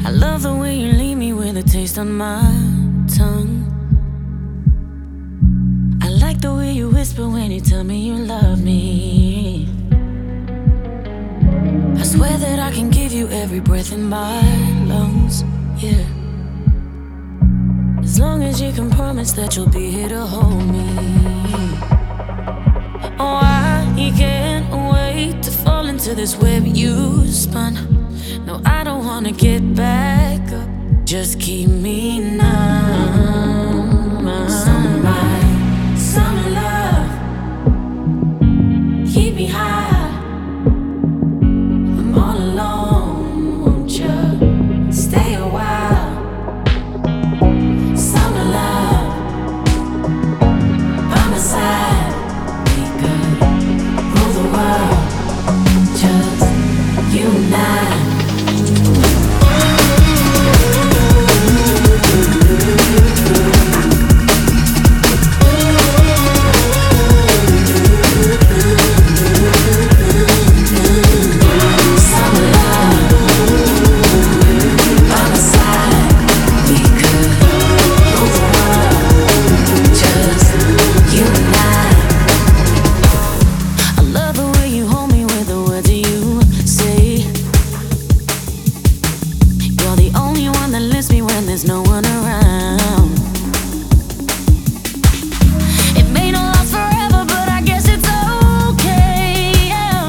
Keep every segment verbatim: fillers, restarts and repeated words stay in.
I love the way you leave me with a taste on my tongue. I like the way you whisper when you tell me you love me. I swear that I can give you every breath in my lungs, yeah. As long as you can promise that you'll be here to hold me. Oh, I can't wait to fall into this web you spun. No, I don't wanna get back up. Just keep me numb. Somebody, some love, keep me high. I'm all alone, won't you stay a while? Some love by my side. We could rule the world, just you and I. There's no one around. It may not last forever, but I guess it's okay, yeah.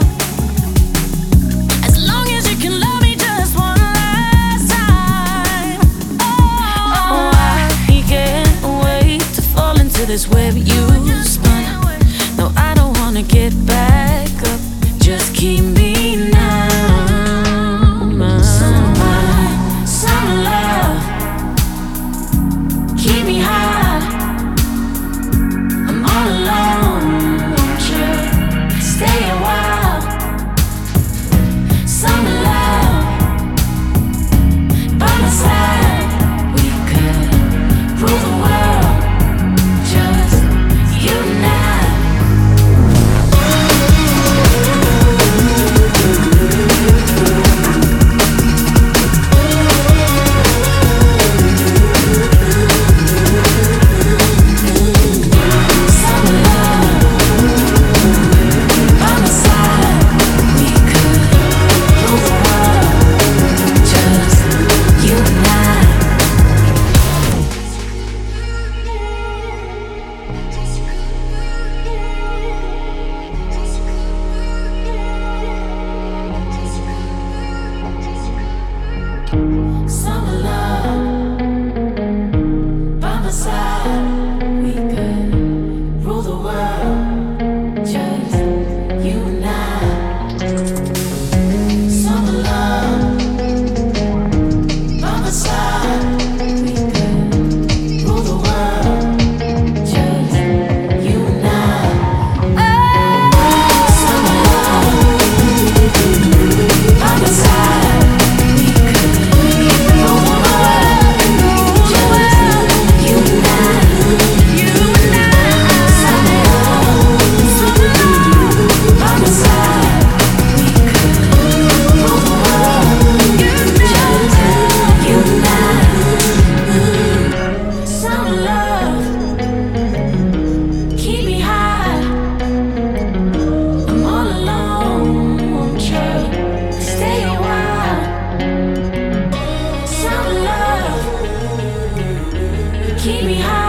As long as you can love me just one last time. Oh, I can't wait to fall into this web you spun. No, I don't wanna get back up. Just keep me numb. Somebody, some love, keep me high. I'm all alone, won't you stay a while? Some love by my side. We could rule the world, just you and I. Some love by my side. We could rule the world, just you and I. Some love by my side. We could rule the world, just you and I. Some love by my side. Keep me high.